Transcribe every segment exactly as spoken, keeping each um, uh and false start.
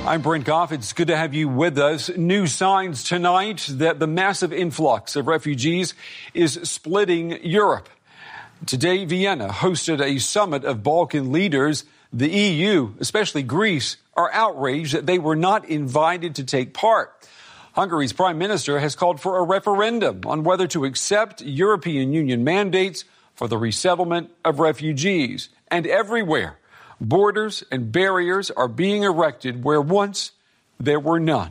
I'm Brent Goff. It's good to have you with us. New signs tonight that the massive influx of refugees is splitting Europe. Today, Vienna hosted a summit of Balkan leaders. The E U, especially Greece, are outraged that they were not invited to take part. Hungary's prime minister has called for a referendum on whether to accept European Union mandates for the resettlement of refugees. And everywhere, borders and barriers are being erected where once there were none.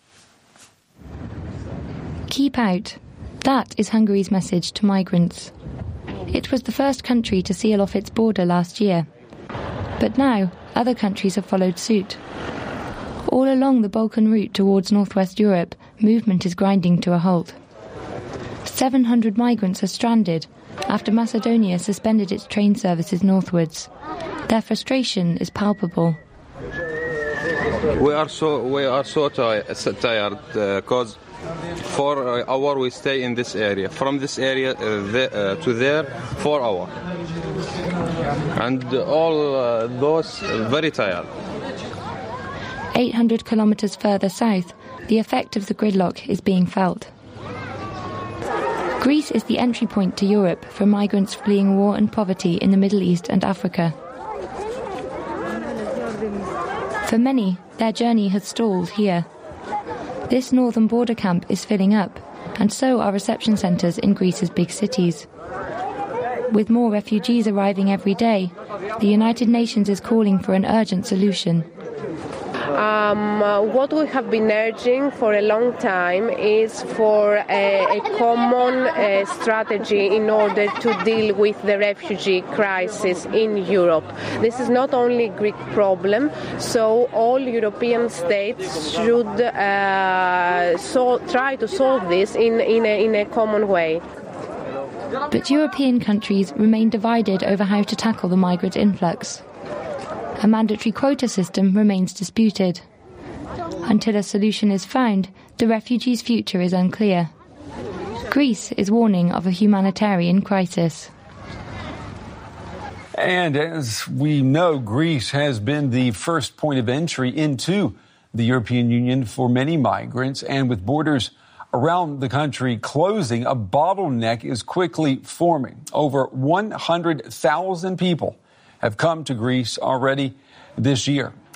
Keep out. That is Hungary's message to migrants. It was the first country to seal off its border last year. But now, other countries have followed suit. All along the Balkan route towards northwest Europe, movement is grinding to a halt. seven hundred migrants are stranded after Macedonia suspended its train services northwards. Their frustration is palpable. We are so we are so tired, so tired because uh, for an hour we stay in this area. From this area uh, the, uh, to there, four hours, and all uh, those uh, very tired. eight hundred kilometres further south, the effect of the gridlock is being felt. Greece is the entry point to Europe for migrants fleeing war and poverty in the Middle East and Africa. For many, their journey has stalled here. This northern border camp is filling up, and so are reception centres in Greece's big cities. With more refugees arriving every day, the United Nations is calling for an urgent solution. Um, uh, what we have been urging for a long time is for a, a common uh, strategy in order to deal with the refugee crisis in Europe. This is not only a Greek problem, so all European states should uh, so try to solve this in, in, a, in a common way. But European countries remain divided over how to tackle the migrant influx. A mandatory quota system remains disputed. Until a solution is found, the refugees' future is unclear. Greece is warning of a humanitarian crisis. And as we know, Greece has been the first point of entry into the European Union for many migrants. And with borders around the country closing, a bottleneck is quickly forming. Over one hundred thousand people have come to Greece already this year.